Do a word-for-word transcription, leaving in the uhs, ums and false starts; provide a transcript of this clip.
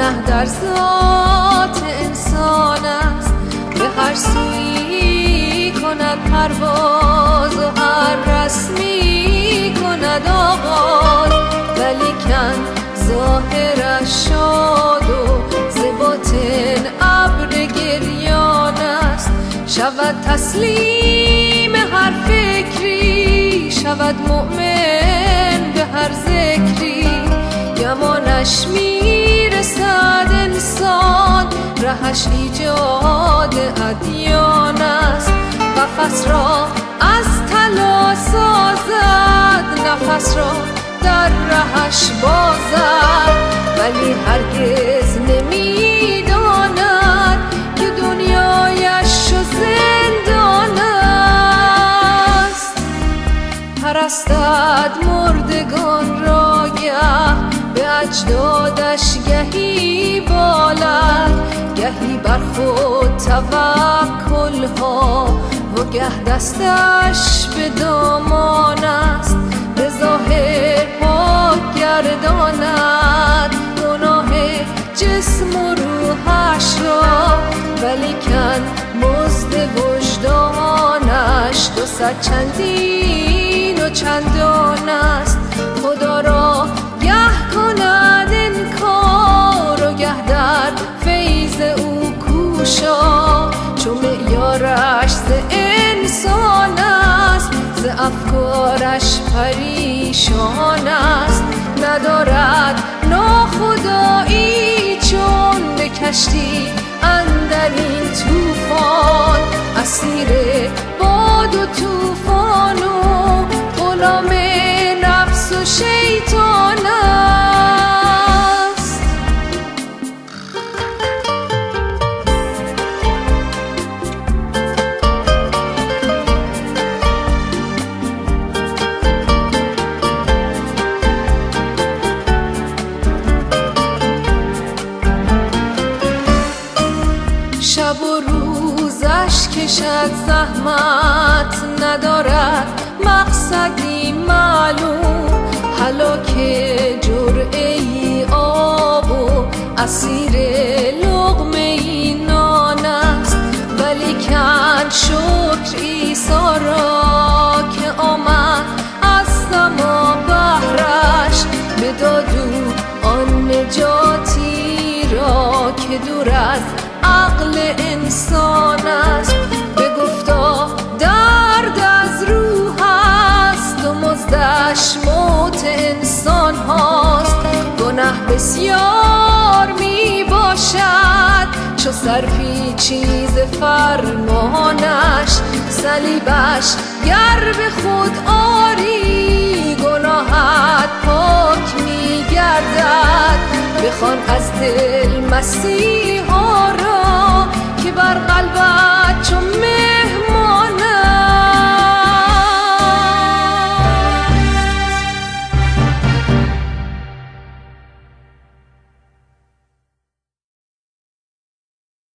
گناه در ذات انسان است، به هر سویی کند پرواز و هر رسمی کند آغاز، ولیکن ظاهرش شاد و ز باطن ابر گریان است. شود تسلیم هر فکری، شود مؤمن به هر ذکری، گمانش میرسد انسان، رهش ایجاد ادیان است. قفس را از طلا سازد، نفس را در رهش بازد، ولی هرگز نمیداند که دنیایش زندان است. پرستد مردگان را گه به اجدادش، گهی بالد گهی بر خود توکل ها، و گه دستش به دامان است. به ظاهر پاک گرداند گناه جسم و روحش را، ولیکن مزد وجدانش دو صد چندین و چندان است. خدا را گه کند انکار و گه در فیض او کوشا، چو معیارش ز انسان است، ز افکارش پریشان است. ندارد ناخدایی چون به کشتی اندر این طوفان، اسیر باد و طوفان و غلام نفس و شیطان است. شب و روزش کشد زحمت، ندارد مقصدی معلوم، هلاک جرعه‌ای آب و اسیر لقمه ای نان است. ولیکن شکر عیسی را که آمد از سما بهرش، بداد او آن نجاتی را که دور از عقل انسان است. بگفتا درد از روح است و مزدش موت انسان هاست. گناه بسیار می باشد چو سرپیچی ز فرمانش، صلیبش گر به خود آری گناهت پاک می گردد. بخوان از دل مسیحا را که بر قلبش